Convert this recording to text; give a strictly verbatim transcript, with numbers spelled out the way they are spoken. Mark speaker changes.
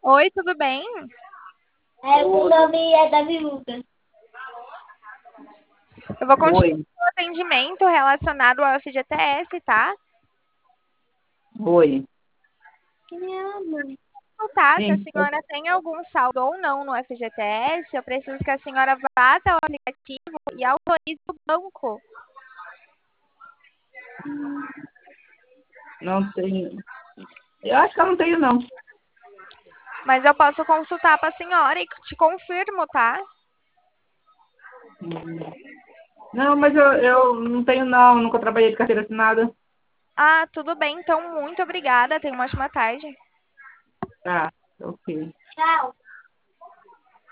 Speaker 1: Oi, tudo bem?
Speaker 2: É, o nome é Davi Lucas.
Speaker 1: Eu vou continuar
Speaker 2: Oi,
Speaker 1: o atendimento relacionado ao F G T S, tá?
Speaker 2: oi.
Speaker 1: Consultar se a
Speaker 2: Sim,
Speaker 1: senhora tem algum saldo ou não no F G T S. Eu preciso que a senhora vá até o aplicativo e autorize o banco.
Speaker 2: não tenho. Eu acho que eu não tenho, não.
Speaker 1: Mas eu posso consultar para a senhora e te confirmo, tá?
Speaker 2: Hum. Não, mas eu, eu não tenho, não. Nunca trabalhei de carteira assinada.
Speaker 1: Ah, tudo bem. Então, muito obrigada. Tenha uma ótima tarde.
Speaker 2: Tá, ok.
Speaker 1: Tchau.